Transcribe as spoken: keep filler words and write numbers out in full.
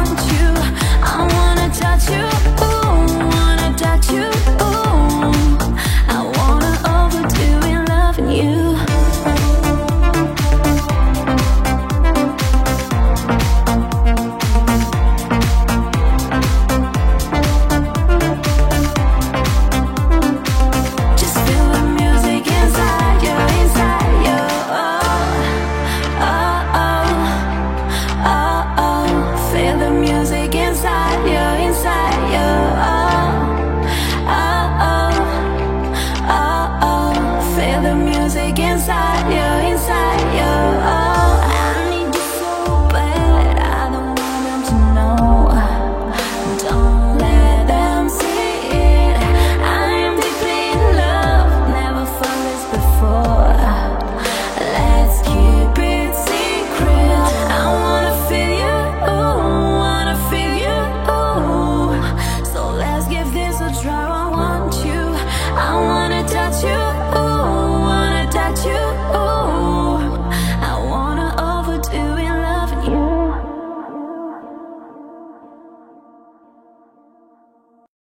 want you, I wanna touch you, ooh, wanna touch you, ooh, I wanna overdo in loving you. Just feel the music inside you, inside you, oh, oh, oh, oh, oh. Feel the music inside you, inside you, oh.